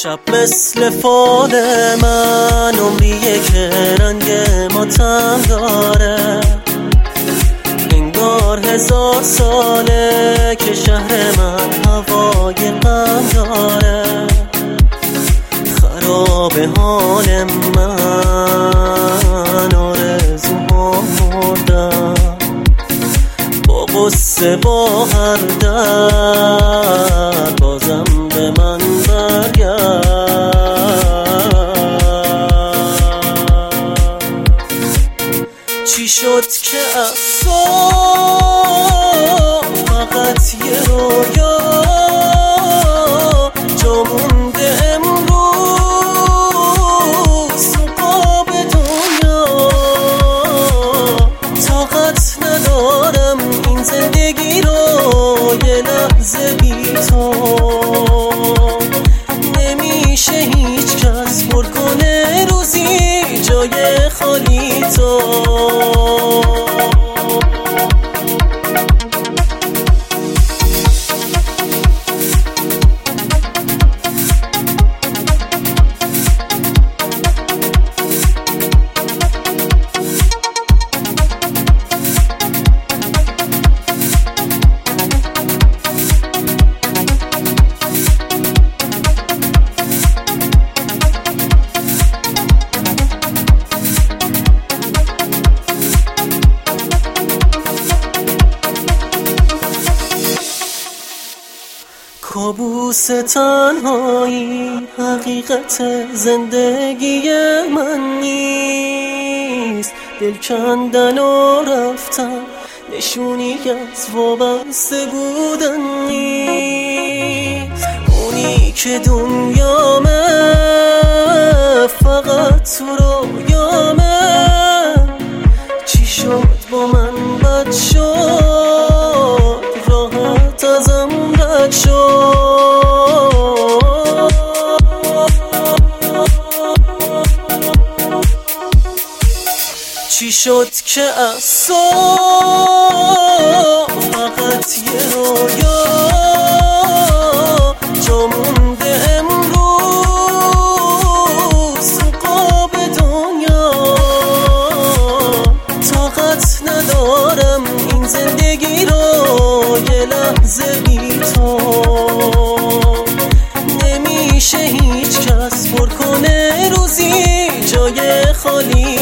شب مثل فال من عمریه که رنگ ماتم داره، انگار 1000 ساله که شهر من هوای غم داره. خراب حال من، آرزوها مردم، با غصه با هر درد بازم به من برگرد. چی شد که از صبح فقط یه رویا جا مونده امروز تو قاب دنیا؟ طاقت ندارم این زندگی رو یه لحظه بی تو. نمیشه هیچ کس پر کنه روزی جای خالی تو. کابوس تنهایی حقیقت زندگی من نیست. دل کندن و رفتن نشونی از وابسته بودن نیست. اونی که دنیامه فقط تو رویامه. چی شد با من بد شد، راحت ازم رد شد. چی شد که از صبح فقط یه رویا جا مونده امروز تو قاب دنیا؟ طاقت ندارم این زندگی رو یه لحظه بی تو. نمیشه هیچ کس پر کنه روزی جای خالی